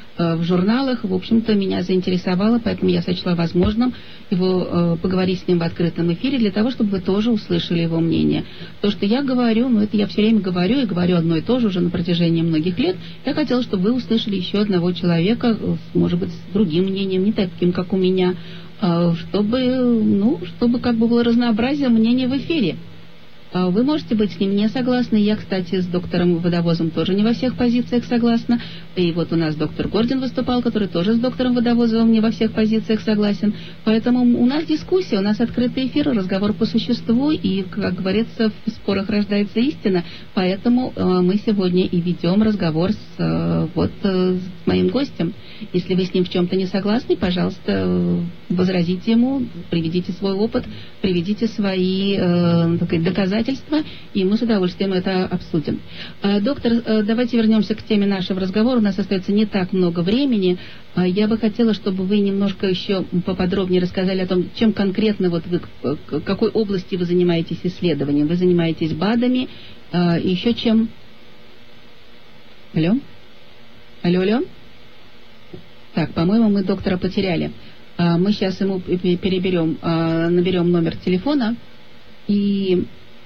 в журналах, в общем-то, меня заинтересовало, поэтому я сочла возможным его, поговорить с ним в открытом эфире, для того, чтобы вы тоже услышали его мнение. То, что я говорю, ну, это я все время говорю, и говорю одно и то же уже на протяжении многих лет. Я хотела, чтобы вы услышали еще одного человека, может быть, с другим мнением, не таким, как у меня, чтобы, ну, чтобы как бы было разнообразие мнений в эфире. Вы можете быть с ним не согласны. Я, кстати, с доктором Водовозом тоже не во всех позициях согласна. И вот у нас доктор Гордин выступал, который тоже с доктором Водовозовым не во всех позициях согласен. Поэтому у нас дискуссия, у нас открытый эфир, разговор по существу. И, как говорится, в спорах рождается истина. Поэтому э, мы сегодня и ведем разговор с, э, вот, э, с моим гостем. Если вы с ним в чем-то не согласны, пожалуйста, возразите ему, приведите свой опыт, приведите свои э, доказательства, и мы с удовольствием это обсудим. Доктор, давайте вернемся к теме нашего разговора. У нас остается не так много времени. Я бы хотела, чтобы вы немножко еще поподробнее рассказали о том, чем конкретно, вот вы, в какой области вы занимаетесь исследованием. Вы занимаетесь БАДами, и еще чем? Алло? Алло, алло? Так, по-моему, мы доктора потеряли. Мы сейчас ему переберем, наберем номер телефона и...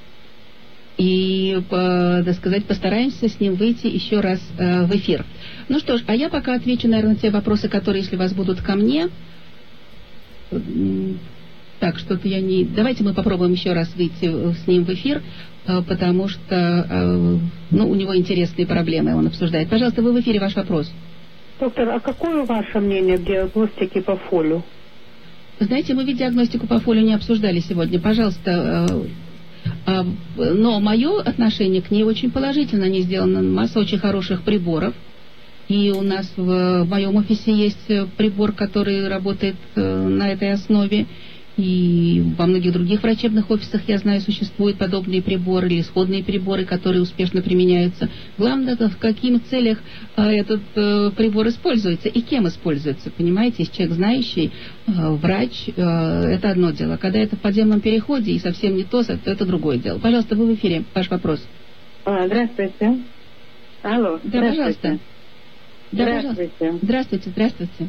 И, так сказать, постараемся с ним выйти еще раз э, в эфир. Ну что ж, а я пока отвечу, наверное, на те вопросы, которые, если у вас будут ко мне. Так, что-то я не... Давайте мы попробуем еще раз выйти с ним в эфир, э, потому что, э, ну, у него интересные проблемы, он обсуждает. Пожалуйста, вы в эфире, ваш вопрос. Доктор, а какое ваше мнение в диагностике по фолю? Знаете, мы ведь диагностику по фолю не обсуждали сегодня. Пожалуйста... Э, Но мое отношение к ней очень положительно. Они сделаны масса очень хороших приборов. И у нас в моем офисе есть прибор, который работает на этой основе. И во многих других врачебных офисах, я знаю, существуют подобные приборы или сходные приборы, которые успешно применяются. Главное, в каких целях этот прибор используется и кем используется. Понимаете, если человек знающий, врач, это одно дело. Когда это в подземном переходе и совсем не то, то это другое дело. Пожалуйста, вы в эфире. Ваш вопрос. А, здравствуйте. Алло. Да, пожалуйста. Да, здравствуйте. Пожалуйста. Здравствуйте, здравствуйте.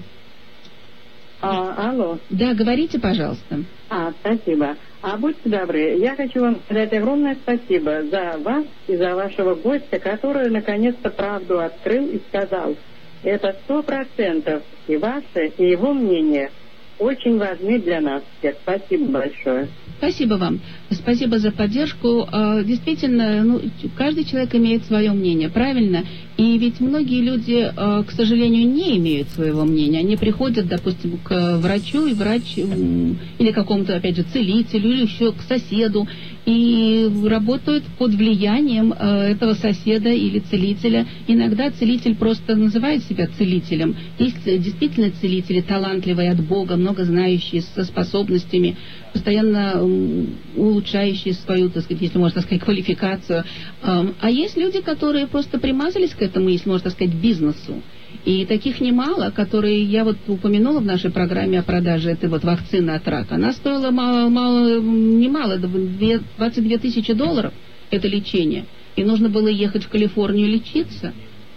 А, алло. Да, говорите, пожалуйста. А, спасибо. А будьте добры, я хочу вам сказать огромное спасибо за вас и за вашего гостя, который наконец-то правду открыл и сказал. Это сто процентов и ваше, и его мнение очень важны для нас всех. Спасибо большое. Спасибо вам. Спасибо за поддержку. Действительно, ну, каждый человек имеет свое мнение, правильно? И ведь многие люди, к сожалению, не имеют своего мнения. Они приходят, допустим, к врачу, и врач, или какому-то, опять же, целителю, или еще к соседу, и работают под влиянием этого соседа или целителя. Иногда целитель просто называет себя целителем. Есть действительно целители, талантливые от Бога, много знающие, со способностями, постоянно улучшающие свою, так сказать, если можно сказать, квалификацию. А есть люди, которые просто примазались к этому, если можно сказать, бизнесу. И таких немало, которые я вот упомянула в нашей программе о продаже этой вот вакцины от рака. Она стоила мало, мало, немало, двадцать две тысячи долларов, это лечение. И нужно было ехать в Калифорнию лечиться.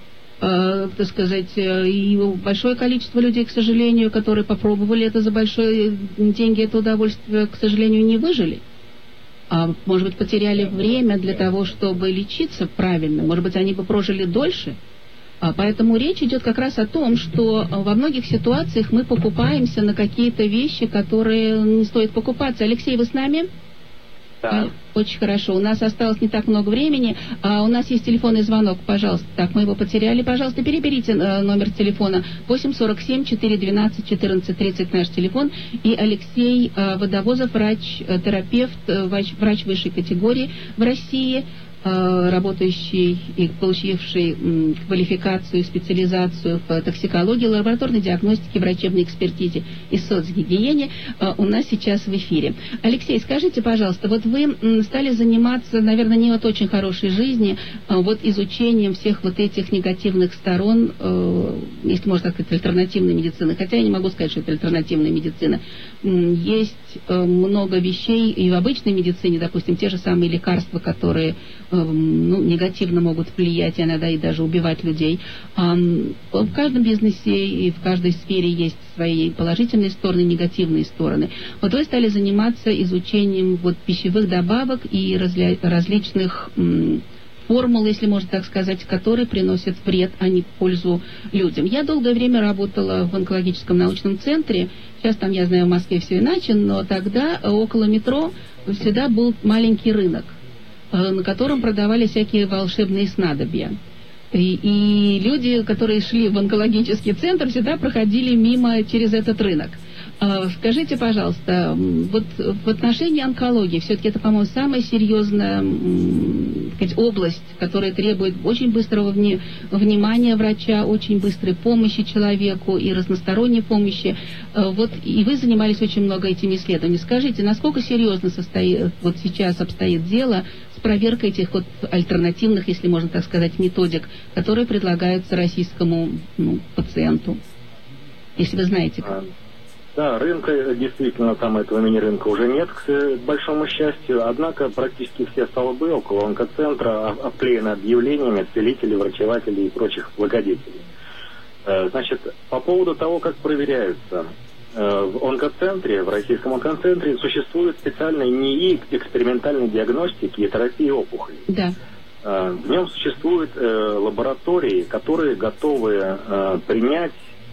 Э, так сказать, и большое количество людей, к сожалению, которые попробовали это за большие деньги, это удовольствие, к сожалению, не выжили. А, может быть, потеряли время для того, чтобы лечиться правильно. Может быть, они бы прожили дольше. А, поэтому речь идет как раз о том, что во многих ситуациях мы покупаемся на какие-то вещи, которые не стоит покупаться. Алексей, вы с нами? Да. Очень хорошо. У нас осталось не так много времени. А у нас есть телефонный звонок, пожалуйста. Так, мы его потеряли. Пожалуйста, переберите э, номер телефона. восемь сорок семь четыре двенадцать четырнадцать тридцать наш телефон. И Алексей э, Водовозов, врач-терапевт, э, врач, врач высшей категории в России, э, работающий и получивший м, квалификацию, специализацию в токсикологии, лабораторной диагностике, врачебной экспертизе и соцгигиене, э, у нас сейчас в эфире. Алексей, скажите, пожалуйста, вот вы стали заниматься, наверное, не от очень хорошей жизни, а вот изучением всех вот этих негативных сторон, э, если можно так сказать, альтернативной медицины. Хотя я не могу сказать, что это альтернативная медицина. Есть э, много вещей и в обычной медицине, допустим, те же самые лекарства, которые э, ну, негативно могут влиять, иногда и даже убивать людей. А, в каждом бизнесе и в каждой сфере есть свои положительные стороны, негативные стороны. Вот вы стали заниматься изучением вот пищевых добавок и разля... различных м, формул, если можно так сказать, которые приносят вред, а не пользу людям. Я долгое время работала в онкологическом научном центре. Сейчас там, я знаю, в Москве все иначе, но тогда около метро всегда был маленький рынок, на котором продавали всякие волшебные снадобья. И, и люди, которые шли в онкологический центр, всегда проходили мимо через этот рынок. А, скажите, пожалуйста, вот в отношении онкологии, все-таки это, по-моему, самая серьезная м, сказать, область, которая требует очень быстрого вни, внимания врача, очень быстрой помощи человеку и разносторонней помощи. А, вот, и вы занимались очень много этими исследованиями. Скажите, насколько серьезно состоит, вот сейчас обстоит дело с проверкой этих вот альтернативных, если можно так сказать, методик, которые предлагаются российскому ну, пациенту, если вы знаете. Да, рынка, действительно, там этого мини-рынка уже нет, к большому счастью. Однако практически все столбы около онкоцентра обклеены объявлениями целителей, врачевателей и прочих благодетелей. Значит, по поводу того, как проверяются. В онкоцентре, в российском онкоцентре существует специальный НИИ экспериментальной диагностики и терапии опухолей. Да. В нем существуют лаборатории, которые готовы принять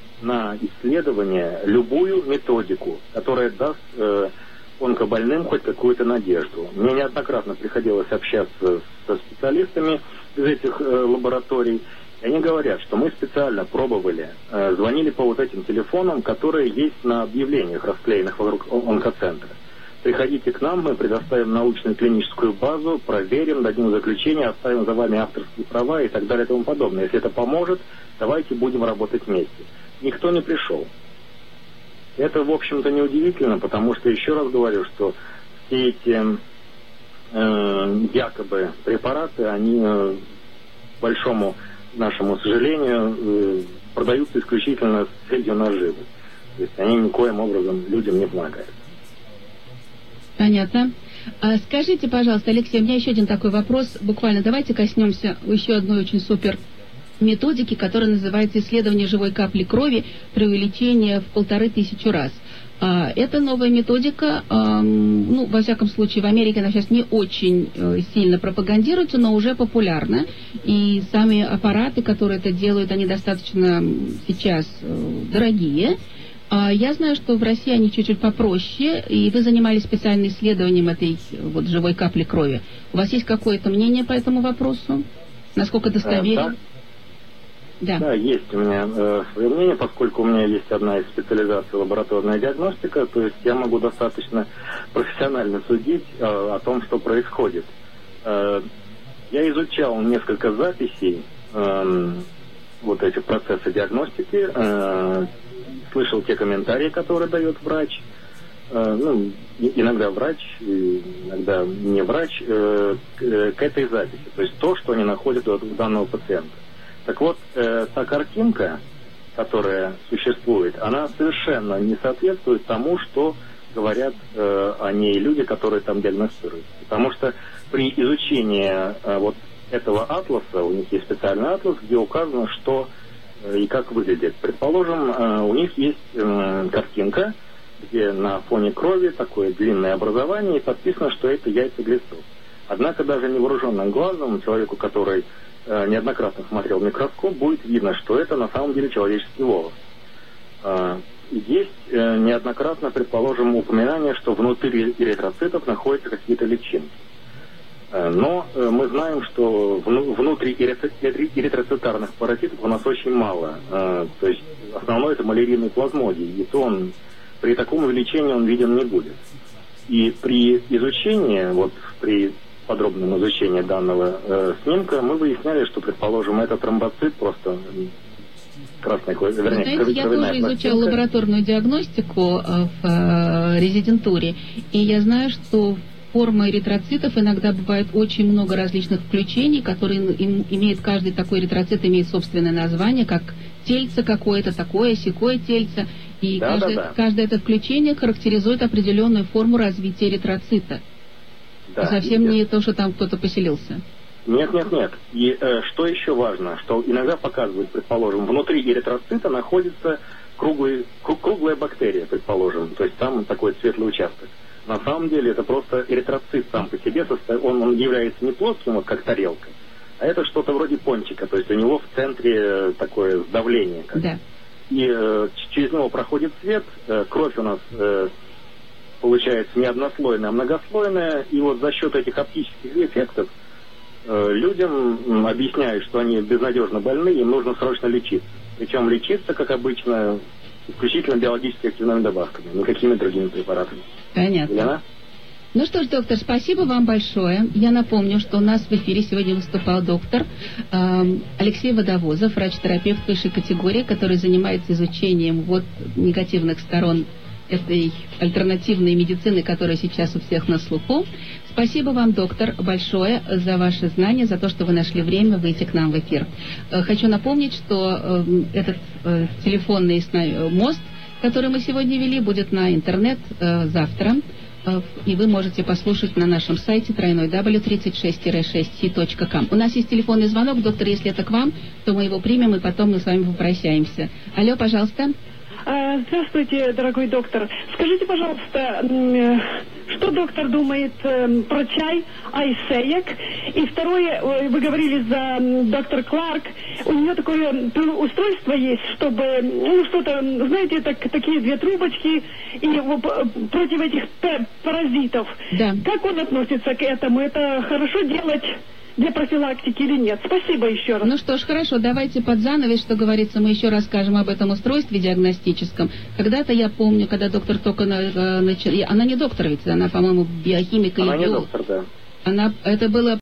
на исследование любую методику, которая даст э, онкобольным хоть какую-то надежду. Мне неоднократно приходилось общаться со специалистами из этих э, лабораторий, и они говорят, что мы специально пробовали, э, звонили по вот этим телефонам, которые есть на объявлениях, расклеенных вокруг онкоцентра. Приходите к нам, мы предоставим научную клиническую базу, проверим, дадим заключение, оставим за вами авторские права и так далее и тому подобное. Если это поможет, давайте будем работать вместе. Никто не пришел. Это, в общем-то, неудивительно, потому что, еще раз говорю, что все эти э, якобы препараты, они, э, к большому нашему сожалению, э, продаются исключительно с целью наживы. То есть они никоим образом людям не помогают. Понятно. А скажите, пожалуйста, Алексей, у меня еще один такой вопрос. Буквально давайте коснемся еще одной очень супер методики, которая называется исследование живой капли крови при увеличении в полторы тысячи раз. А, это новая методика, а, ну, во всяком случае, в Америке она сейчас не очень а, сильно пропагандируется, но уже популярна. И сами аппараты, которые это делают, они достаточно сейчас а, дорогие. А, я знаю, что в России они чуть-чуть попроще, и вы занимались специальным исследованием этой вот живой капли крови. У вас есть какое-то мнение по этому вопросу? Насколько достоверен? Да. Да, есть у меня э, свое мнение, поскольку у меня есть одна из специализаций лабораторная диагностика, то есть я могу достаточно профессионально судить э, о том, что происходит. Э, я изучал несколько записей э, вот этих процессов диагностики, э, слышал те комментарии, которые дает врач, э, ну, иногда врач, иногда не врач, э, к, к этой записи, то есть то, что они находят у данного пациента. Так вот, э, та картинка, которая существует, она совершенно не соответствует тому, что говорят э, о ней люди, которые там диагностируют. Потому что при изучении э, вот этого атласа, у них есть специальный атлас, где указано, что э, и как выглядит. Предположим, э, у них есть э, картинка, где на фоне крови такое длинное образование, и подписано, что это яйца глистов. Однако даже невооруженным глазом, человеку, который неоднократно смотрел в микроскоп, будет видно, что это на самом деле человеческий волос. Есть неоднократно, предположим, упоминание, что внутри эритроцитов находятся какие-то личинки. Но мы знаем, что внутри эритроцитарных паразитов у нас очень мало. То есть основное это малярийный плазмодий, и то он при таком увеличении он виден не будет. И при изучении, вот при подробном изучении данного э, снимка, мы выясняли, что, предположим, этот тромбоцит просто красный, вернее, знаете, я тоже изучала лабораторную диагностику э, в э, резидентуре, и я знаю, что формы эритроцитов иногда бывает очень много различных включений, которые им, имеет каждый такой эритроцит, имеет собственное название, как тельце какое-то, такое, сякое тельце. И да, каждое, да, да. каждое это включение характеризует определенную форму развития эритроцита. Да, и совсем и, не то, что там кто-то поселился. Нет, нет, нет. И э, что еще важно, что иногда показывают, предположим, внутри эритроцита находится круглый, круг, круглая бактерия, предположим. То есть там такой светлый участок. На самом деле это просто эритроцит сам по себе, он, он является не плоским, вот как тарелка, а это что-то вроде пончика. То есть у него в центре такое давление. Как. Да. И э, через него проходит свет, э, кровь у нас э, получается не однослойная, а многослойная. И вот за счет этих оптических эффектов э, людям объясняют, что они безнадежно больны, им нужно срочно лечиться. Причем лечиться, как обычно, исключительно биологически активными добавками, никакими другими препаратами. Понятно. Елена? Ну что ж, доктор, спасибо вам большое. Я напомню, что у нас в эфире сегодня выступал доктор э, Алексей Водовозов, врач-терапевт высшей категории, который занимается изучением вот негативных сторон этой альтернативной медицины, которая сейчас у всех на слуху. Спасибо вам, доктор, большое за ваши знания, за то, что вы нашли время выйти к нам в эфир. Э, хочу напомнить, что э, этот э, телефонный мост, который мы сегодня вели, будет на интернет э, завтра. И вы можете послушать на нашем сайте дабл ю дабл ю дабл ю точка тридцать шесть шесть си точка ком. У нас есть телефонный звонок, доктор, если это к вам, то мы его примем, и потом мы с вами попрощаемся. Алло, пожалуйста. Здравствуйте, дорогой доктор. Скажите, пожалуйста, что доктор думает про чай Айсеек? И второе, вы говорили за доктор Кларк. У нее такое устройство есть, чтобы, ну, что-то, знаете, так, такие две трубочки и против этих паразитов. Да. Как он относится к этому? Это хорошо делать для профилактики или нет? Спасибо еще раз. Ну что ж, хорошо, давайте под занавес, что говорится, мы еще расскажем об этом устройстве диагностическом. Когда-то я помню, когда доктор только начала... Она не доктор ведь, она, по-моему, биохимик или Она не биолог. доктор, да. Она... Это было